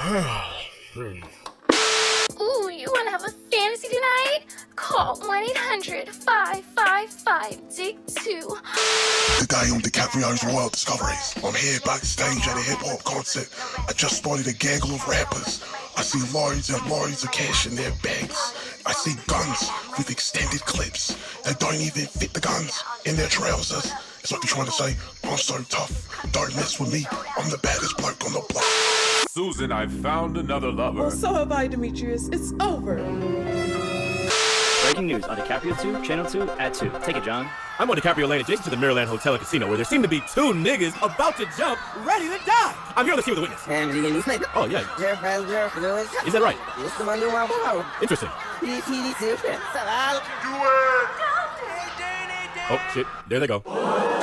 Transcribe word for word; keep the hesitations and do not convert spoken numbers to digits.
Ooh, you wanna have a fantasy tonight? Call one eight hundred, five five five, D I C two. Today on DiCaprio's Royal Discoveries, I'm here backstage at a hip-hop concert. I just spotted a gaggle of rappers. I see loads and loads of cash in their bags. I see guns with extended clips. They don't even fit the guns in their trousers. It's like they're trying to say, I'm so tough, don't mess with me, I'm the baddest bloke on the block. Susan, I've found another lover. Well, so have I, Demetrius. It's over. Breaking news on DiCaprio two, Channel two, at two. Take it, John. I'm on DiCaprio Lane adjacent to the Mirrorland Hotel and Casino where there seem to be two niggas about to jump, ready to die. I'm here on the scene with a witness. Oh, yeah. Is that right? Interesting. Oh, shit. There they go.